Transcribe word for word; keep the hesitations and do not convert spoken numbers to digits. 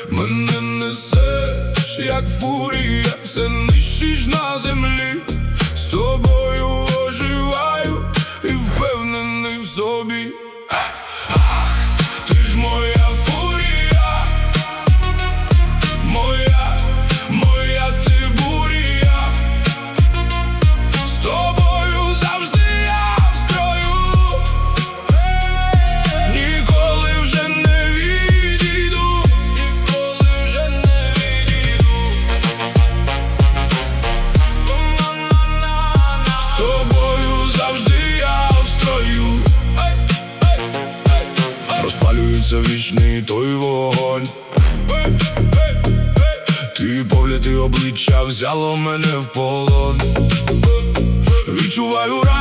Мене несеш, як фурія, все нищиш на землі. З тобою оживаю і впевнений в собі. Ти ж моя фурія, моя, моя ти буря. З тобою завжди я в строю, ніколи вже не відійду, ніколи вже не відійду. З тобою завжди я в строю. Розпалюється вічний той вогонь. Ти погляд і обличчя взяло мене в полон. Відчуваю ран